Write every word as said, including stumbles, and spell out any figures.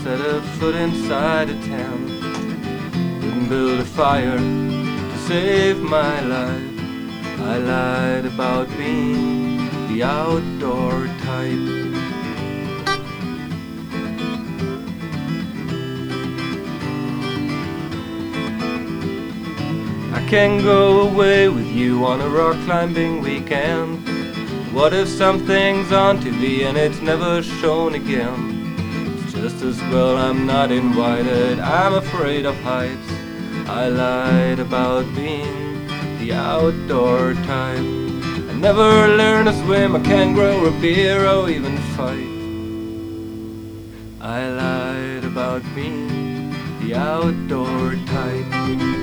set a foot inside a tent. Didn't build a fire to save my life. I lied about being the outdoor type. I can go away with you on a rock climbing weekend. What if something's on T V and it's never shown again? It's just as well I'm not invited, I'm afraid of heights. I lied about being the outdoor type. I never learn to swim, I can't grow a beer or even fight. I lied about being the outdoor type.